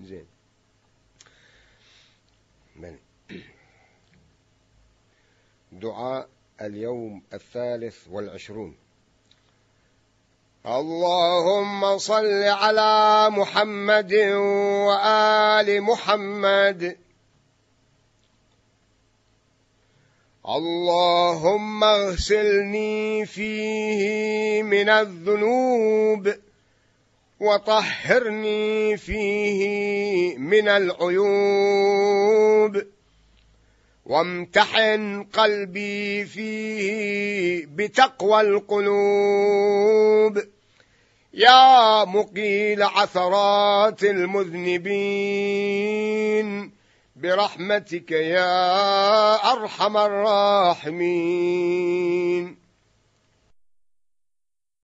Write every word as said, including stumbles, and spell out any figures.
زين. دعاء اليوم الثالث والعشرون. اللهم صل على محمد وآل محمد. اللهم اغسلني فيه من الذنوب وطهرني فيه من العيوب، وامتحن قلبي فيه بتقوى القلوب، يا مقيل عثرات المذنبين برحمتك يا أرحم الراحمين.